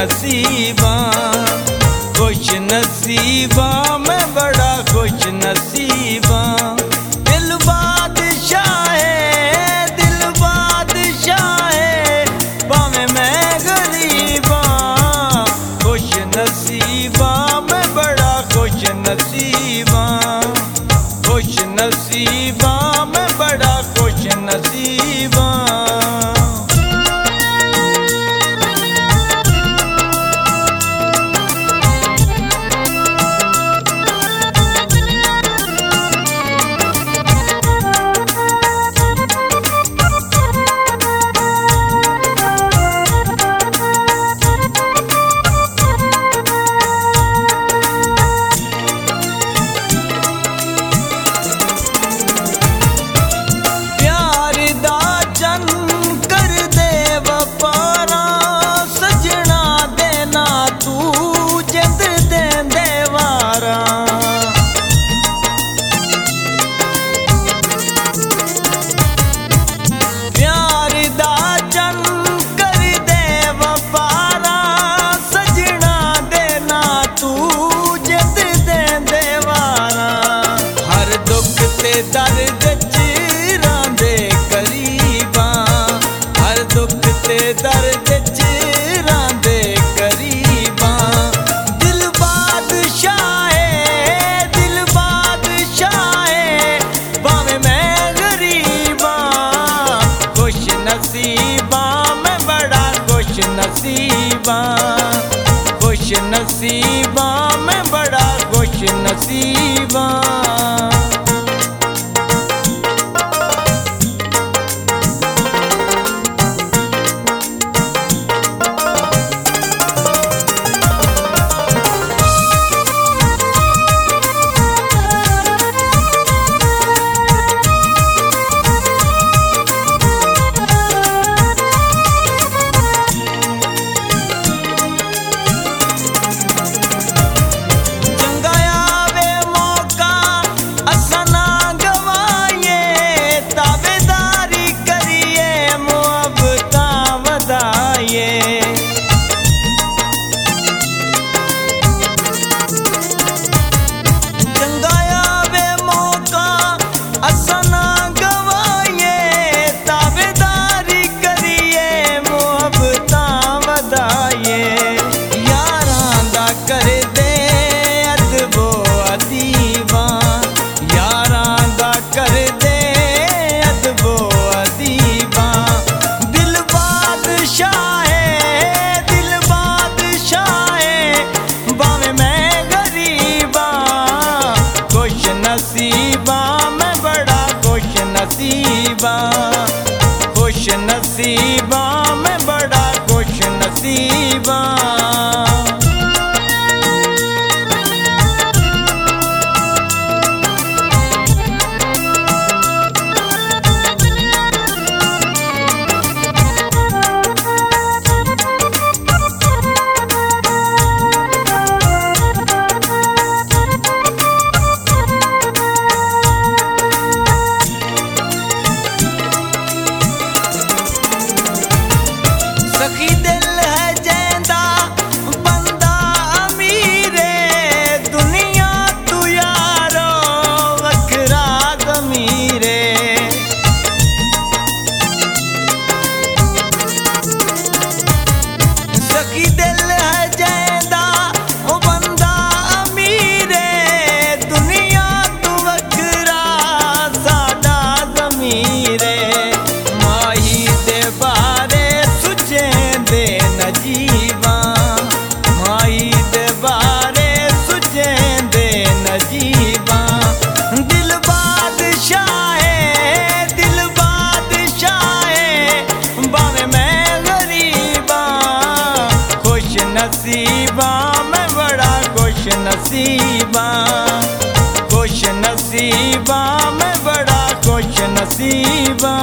नसीबा, खुश नसीबा मैं बड़ा खुश नसीबा। दिल बादशाह है, दिल बादशाह है, भावे मैं गरीबा। खुश नसीबा मैं बड़ा खुश नसीबा, खुश नसीबा मैं बड़ा खुश नसीबा। दर्द चिरांदे करीबा, हर दुख ते दर्द चिरांदे करीबा। दिल बादशाह है, दिल बादशाह है, भावे मैं गरीबा। खुश नसीबा मैं बड़ा खुश नसीबा, खुश नसीबा मैं बड़ा खुश नसीबा। खुश नसीबा मैं बड़ा खुश नसीबा। नसीबा मैं बड़ा खुश नसीबा, खुश नसीबा मैं बड़ा खुश नसीबा।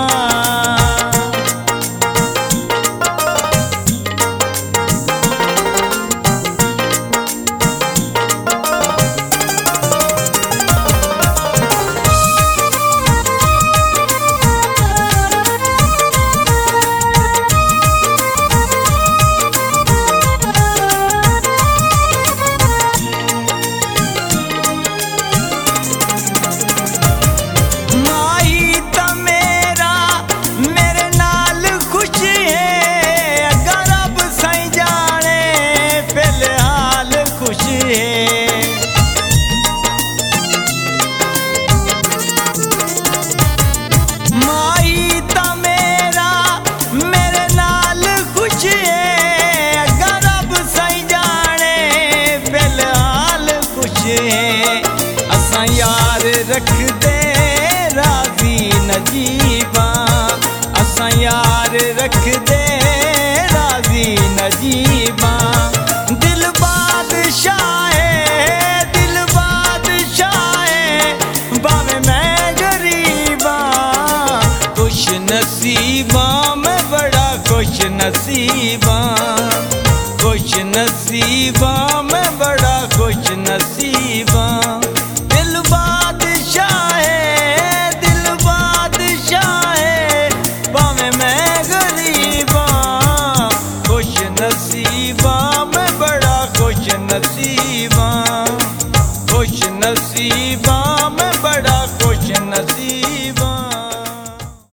जे असां यार रख दे राज़ी नजीबा, असां यार रख दे राज़ी नजीबा। दिल बादशाह है, दिल बादशाह है, बावे मैं गरीबा। खुश नसीबा मैं बड़ा खुश नसीबा, खुश नसीबा मैं बड़ा खुश नसीबा। दिल बादशाह है, दिल बादशाह है, भावे मैं गरीबा। खुश नसीबा मैं बड़ा खुश नसीबा।